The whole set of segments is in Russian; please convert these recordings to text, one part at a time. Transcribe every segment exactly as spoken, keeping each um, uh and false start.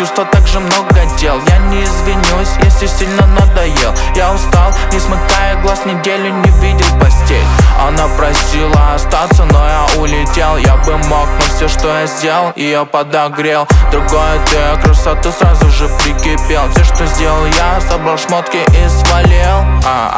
чувства, так же много дел. Я не извинюсь, если сильно надоел. Я устал, не смыкая глаз, неделю не видел постель. Она просила остаться, но я улетел. Я бы мог, но все, что я сделал, ее подогрел. Другое ты, красоту сразу же прикипел. Все, что сделал я, собрал шмотки и свалил.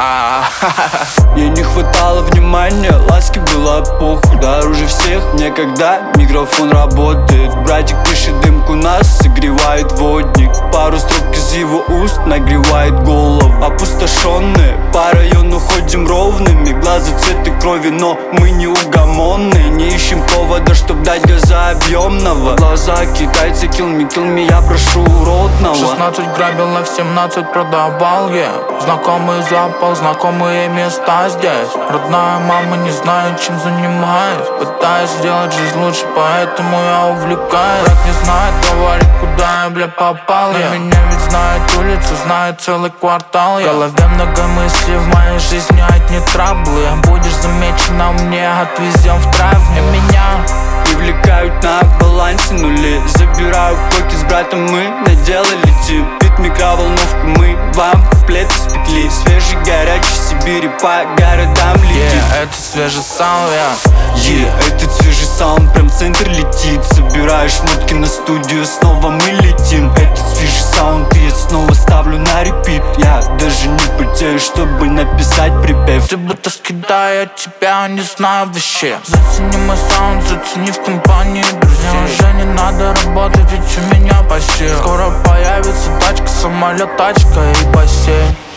Ей не хватало внимания, ласки было похуй. Дороже всех мне, когда микрофон работает. Братик пишет дымку, нас согревает водник. Пару строк из его уст нагревает голову. Опустошенные, по району ходим ровными. Глаза цвета крови, но мы неугомонные. Не ищем повода, чтоб дать газа объемного. Глаза китайцы, kill me, kill me, я прошу уродного. шестнадцать грабил, на в семнадцать продавал я. Знакомый запах, знакомые места здесь. Родная мама, не знаю, чем занимаюсь. Пытаюсь сделать жизнь лучше, поэтому я увлекаюсь. Брат не знает, говорит, куда я, бля, попал я. Меня ведь знает улица, знает целый квартал я. В голове много мыслей, в моей жизни одни траблы. Будешь замечена, мне отвезем в травме. Меня привлекают на балансе нули. Забираю коки с братом, мы на дело летим. Бит микроволновку, мы вам плед испекли. Свежий, горячий Сибири, по городам летит. yeah, это свежий саунд, я yeah, этот свежий саунд, прям центр летит. Собираешь шмотки на студию, снова мы летим. Этот свежий саунд, и я снова ставлю на репит. Я даже не потею, чтобы написать припев. Ты будто скидаю от тебя, не знаю вообще. Зацени мой саунд, зацени в компании друзей. Мне уже не надо работать, ведь у меня бассейн. Скоро появится тачка, самолет, тачка и бассейн.